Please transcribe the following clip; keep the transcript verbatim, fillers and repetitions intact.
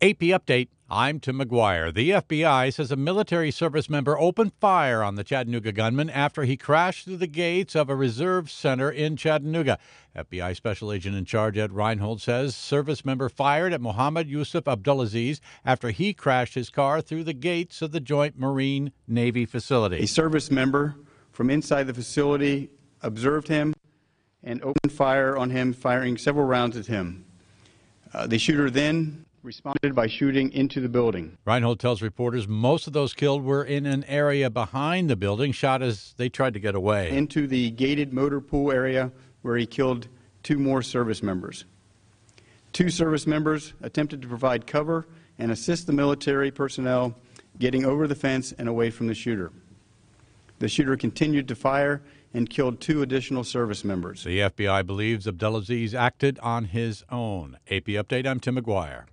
A P Update, I'm Tim McGuire. The F B I says a military service member opened fire on the Chattanooga gunman after he crashed through the gates of a reserve center in Chattanooga. F B I Special Agent in Charge Ed Reinhold says service member fired at Mohammed Yusuf Abdulaziz after he crashed his car through the gates of the Joint Marine Navy facility. A service member from inside the facility observed him and opened fire on him, firing several rounds at him. Uh, the shooter then responded by shooting into the building. Reinhold tells reporters most of those killed were in an area behind the building, shot as they tried to get away. Into the gated motor pool area where he killed two more service members. Two service members attempted to provide cover and assist the military personnel getting over the fence and away from the shooter. The shooter continued to fire and killed two additional service members. The F B I believes Abdulaziz acted on his own. A P Update, I'm Tim McGuire.